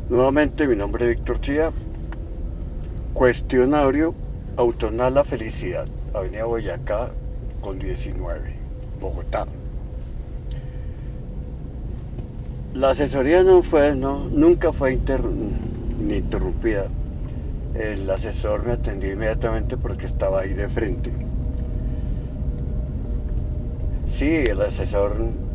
Nuevamente, mi nombre es Víctor Chía. Cuestionario Autonal Felicidad, Avenida Boyacá con 19, Bogotá. La asesoría nunca fue ni interrumpida. El asesor me atendió inmediatamente porque estaba ahí de frente. Sí, el asesor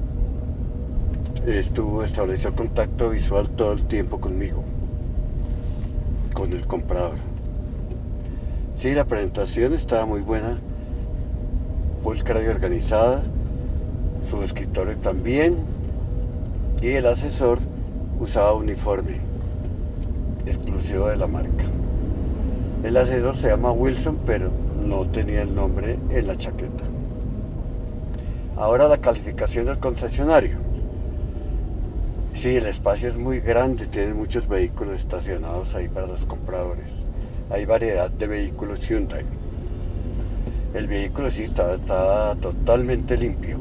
estableció contacto visual todo el tiempo conmigo, con el comprador. Sí, la presentación estaba muy buena, pulcra y organizada, su escritorio también, y el asesor usaba uniforme exclusivo de la marca. El asesor se llama Wilson, pero no tenía el nombre en la chaqueta. Ahora la calificación del concesionario. Sí, el espacio es muy grande, tienen muchos vehículos estacionados ahí para los compradores. Hay variedad de vehículos Hyundai. El vehículo sí está totalmente limpio.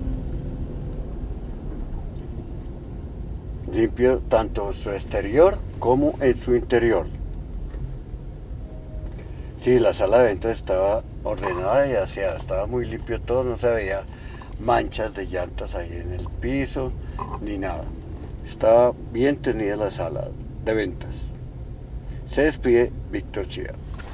Limpio tanto en su exterior como en su interior. Sí, la sala de ventas estaba ordenada y aseada, estaba muy limpio todo, no se veía manchas de llantas ahí en el piso, ni nada. Estaba bien tenida la sala de ventas. Se despide Víctor Chía.